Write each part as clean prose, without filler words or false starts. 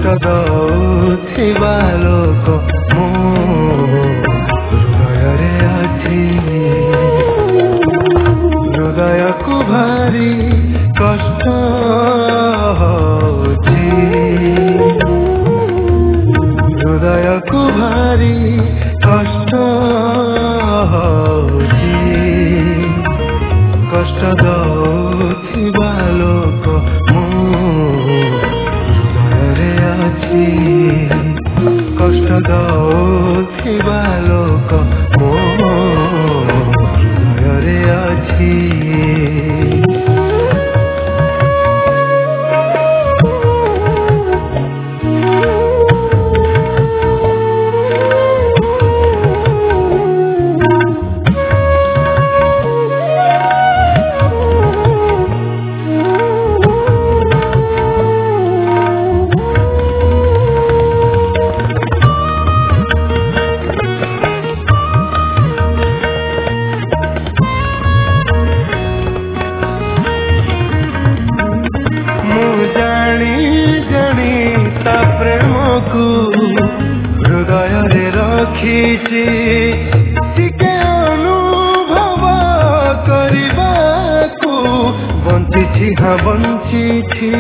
ଦଉଥିବା ଲୋକ ମୋ ହୃଦୟରେ ଅଛି। ହୃଦୟକୁ ଭାରି କଷ୍ଟ ହଉଛି, ହୃଦୟକୁ ଭାରି କଷ୍ଟ ହଉଛି। କଷ୍ଟ ଦଉଥିବା ଲୋକ ମୋ ହୃଦୟରେ ଅଛି। କଷ୍ଟ ଦଉଥିବା ଲୋକ ମୋ ହୃଦୟରେ ଅଛି। ହୃଦୟରେ ରଖିଛି ଟିକେ ଅନୁଭବ କରିବାକୁ। ବଞ୍ଚିଛି ହଁ ବଞ୍ଚିଛି,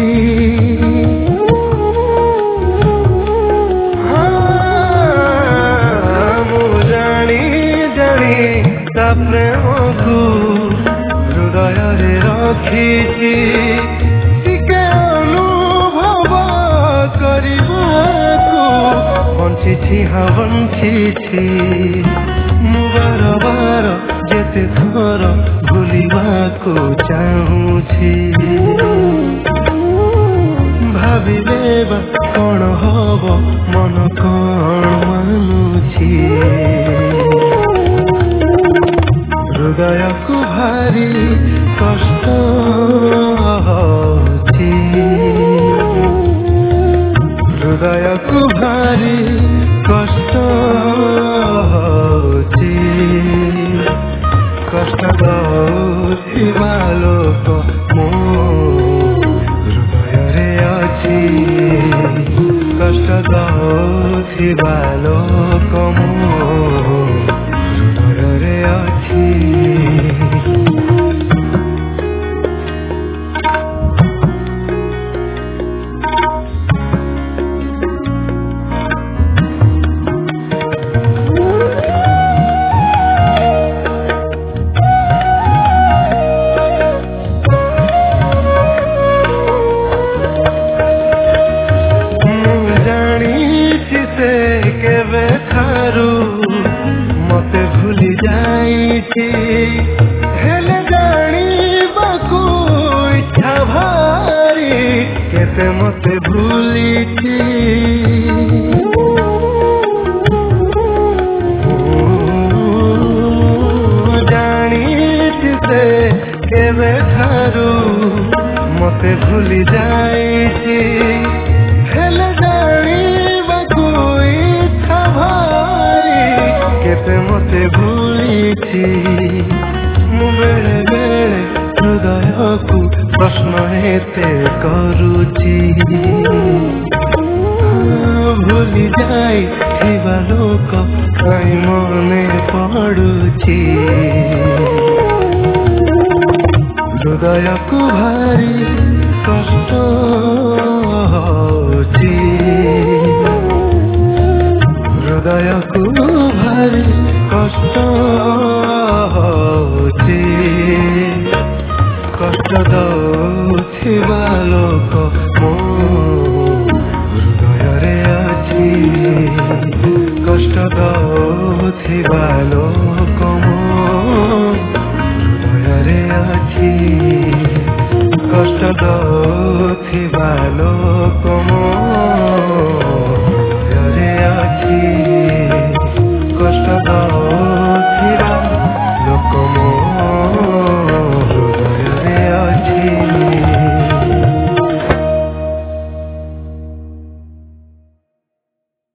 ମୁଁ ଜାଣି ଜାଣି ତା ପ୍ରେମକୁ ହୃଦୟରେ ରଖିଛି ଟିକେ ଅନୁଭବ କରିବାକୁ। ବଞ୍ଚିଛି ହଁ ବଞ୍ଚିଛି, ମୁଁ ବାର ବାର ଯେତେ ଥର ଭୁଲିବାକୁ ଚାହୁଁଛି। ଭାବିଲେ ବା କ'ଣ ହବ ମନ କ'ଣ ମାନୁଛି। ହୃଦୟକୁ ଭାରି କଷ୍ଟ ହଉଛି, ହୃଦୟକୁ ଭାରି କଷ୍ଟ ହଉଛି। କଷ୍ଟ ଦଉଥିବା ଲୋକ ମୋ ହୃଦୟରେ ଅଛି। କଷ୍ଟ ଦଉଥିବା ଲୋକ ମୋ ହୃଦୟରେ ଅଛି। ମତେ ଭୁଲି ଯାଇଛି ହେଲେ ଜାଣିବାକୁ ଇଚ୍ଛା ଭାରି କେତେ ମତେ ଭୁଲିଛି। ଜାଣିଛି ସେ କେବେ ଠାରୁ ମତେ ଭୁଲି ଯାଇଛି ହେଲେ ଜାଣିବାକୁ ଇଚ୍ଛା ଭାରି କେତେ ମତେ ଭୁଲିଛି। ମୁଁ ବେଳେ ବେଳେ ହୃଦୟକୁ ପ୍ରଶ୍ନ ଏତେ କରୁଛି। ଭୁଲି ଯାଇଥିବା ଲୋକ କାଇଁ ମନେ ପଡୁଛି। ହୃଦୟକୁ ଭାରି କଷ୍ଟ ହଉଛି। ହୃଦୟକୁ ଭାରି କଷ୍ଟ ହଉଛି। କଷ୍ଟ ଦଉଥିବା ଲୋକ ମୋ ହୃଦୟରେ ଅଛି। କଷ୍ଟ ଦଉଥିବା ଲୋକ ମୋ ହୃଦୟରେ ଅଛି। କଷ୍ଟ